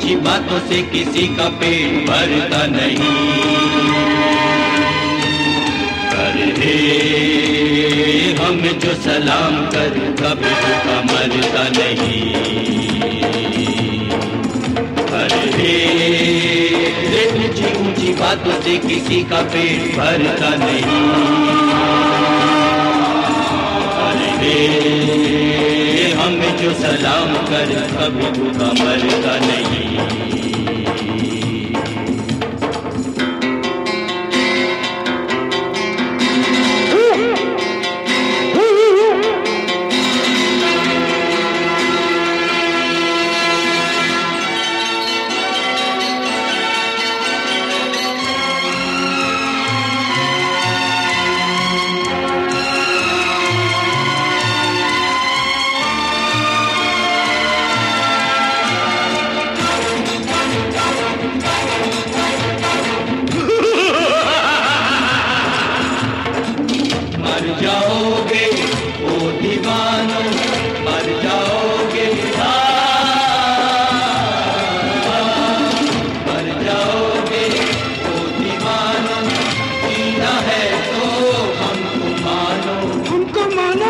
ऊंची बातों से किसी का पेट भरता नहीं। अरे हम जो सलाम कर कभी भूखा मरता नहीं। अरे ऊंची ऊंची बातों से किसी का पेट भरता नहीं। हमें जो सलाम कर कभी भूखा मरता नहीं। जाओगे ओ दीवानो, मर जाओगे, मर जाओगे ओ दीवानो। जीना है तो हमको मानो, हमको मानो।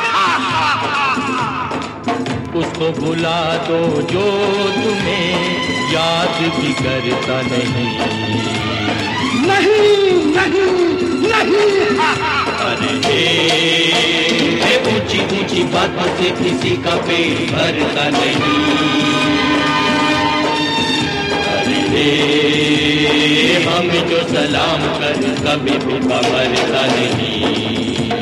उसको भुला दो जो तुम्हें याद भी करता नहीं। नहीं नहीं नहीं। अरे ऊंची ऊंची बातों से किसी का पेट भरता नहीं। अरे हमें जो सलाम कर कभी भूखा मरता नहीं।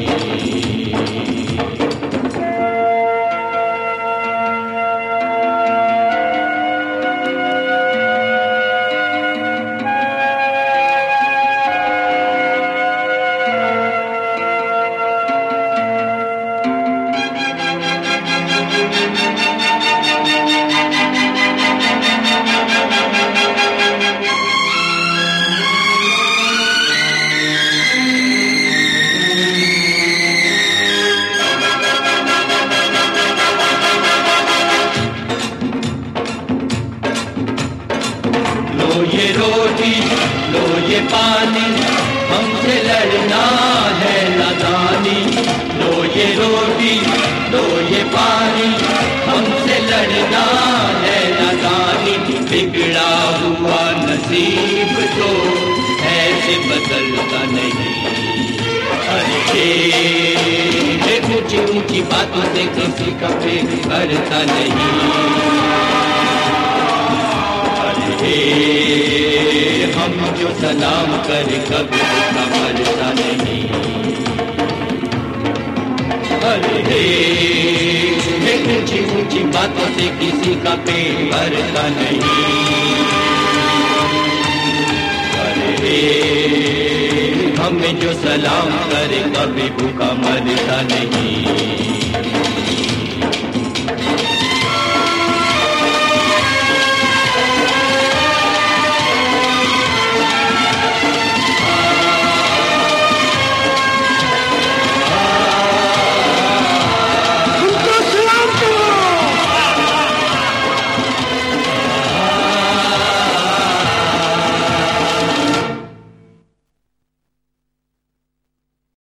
लो ये रोटी लो ये पानी, हमसे लड़ना है नादानी। लो ये रोटी लो ये पानी, हमसे लड़ना है नादानी। बिगड़ा हुआ नसीब तो ऐसे बदलता नहीं। अरे ऊंची ऊंची बातों से किसी का पेट भरता नहीं। हम जो सलाम कर कभी भूखा मरता नहीं। अरे ऊंची ऊंची बातों से किसी का पेट भरता नहीं। अरे हमें जो सलाम कर कभी भूखा मरता नहीं।